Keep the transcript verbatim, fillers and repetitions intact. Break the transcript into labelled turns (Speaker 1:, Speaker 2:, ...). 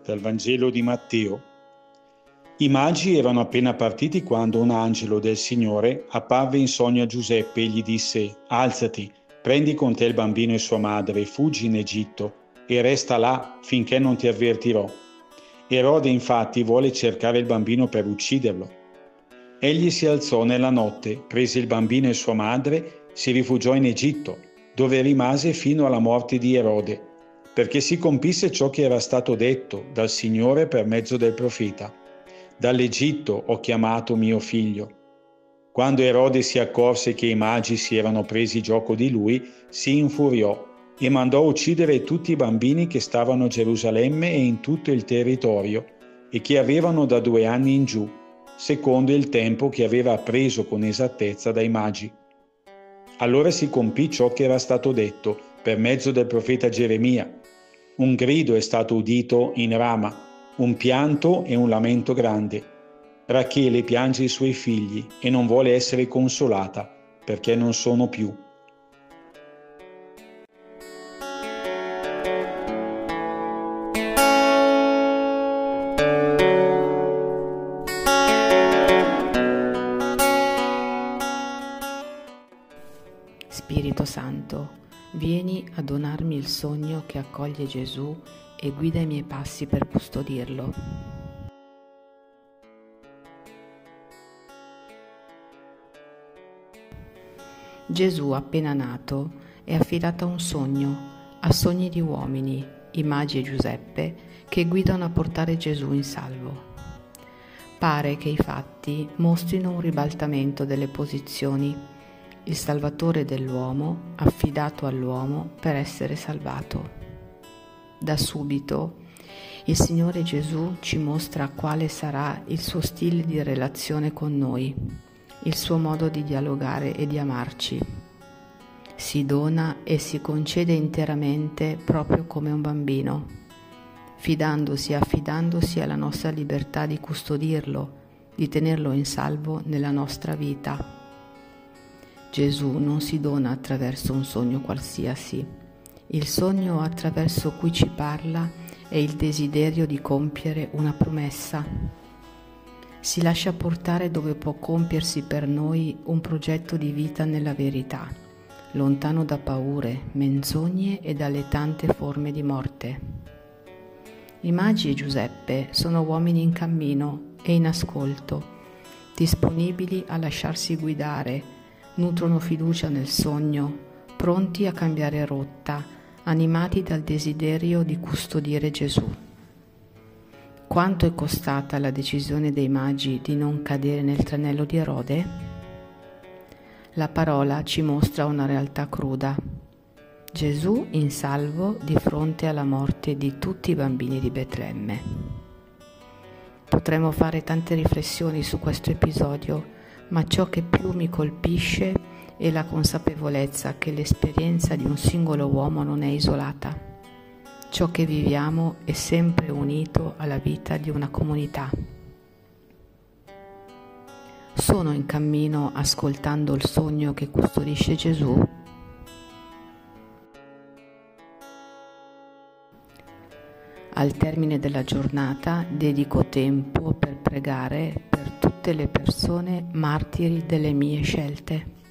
Speaker 1: Dal Vangelo di Matteo. I magi erano appena partiti quando un angelo del Signore apparve in sogno a Giuseppe e gli disse: «Alzati, prendi con te il bambino e sua madre e fuggi in Egitto e resta là finché non ti avvertirò». Erode infatti vuole cercare il bambino per ucciderlo. Egli si alzò nella notte, prese il bambino e sua madre, si rifugiò in Egitto, dove rimase fino alla morte di Erode, perché si compisse ciò che era stato detto dal Signore per mezzo del profeta: «Dall'Egitto ho chiamato mio figlio». Quando Erode si accorse che i magi si erano presi gioco di lui, si infuriò e mandò uccidere tutti i bambini che stavano a Gerusalemme e in tutto il territorio e che avevano da due anni in giù, secondo il tempo che aveva appreso con esattezza dai magi. Allora si compì ciò che era stato detto per mezzo del profeta Geremia: «Un grido è stato udito in Rama, un pianto e un lamento grande. Rachele piange i suoi figli e non vuole essere consolata, perché non sono più».
Speaker 2: Spirito Santo, vieni a donarmi il sogno che accoglie Gesù e guida i miei passi per custodirlo. Gesù, appena nato, è affidato a un sogno, a sogni di uomini, i magi e Giuseppe, che guidano a portare Gesù in salvo. Pare che i fatti mostrino un ribaltamento delle posizioni. Il Salvatore dell'uomo, affidato all'uomo per essere salvato. Da subito, il Signore Gesù ci mostra quale sarà il suo stile di relazione con noi, il suo modo di dialogare e di amarci. Si dona e si concede interamente proprio come un bambino, fidandosi e affidandosi alla nostra libertà di custodirlo, di tenerlo in salvo nella nostra vita. Gesù non si dona attraverso un sogno qualsiasi. Il sogno attraverso cui ci parla è il desiderio di compiere una promessa. Si lascia portare dove può compiersi per noi un progetto di vita nella verità, lontano da paure, menzogne e dalle tante forme di morte. I magi e Giuseppe sono uomini in cammino e in ascolto, disponibili a lasciarsi guidare. Nutrono fiducia nel sogno, pronti a cambiare rotta, animati dal desiderio di custodire Gesù. Quanto è costata la decisione dei magi di non cadere nel tranello di Erode? La parola ci mostra una realtà cruda. Gesù in salvo di fronte alla morte di tutti i bambini di Betlemme. Potremmo fare tante riflessioni su questo episodio, ma ciò che più mi colpisce è la consapevolezza che l'esperienza di un singolo uomo non è isolata. Ciò che viviamo è sempre unito alla vita di una comunità. Sono in cammino ascoltando il sogno che custodisce Gesù? Al termine della giornata dedico tempo per pregare per tutte le persone martiri delle mie scelte.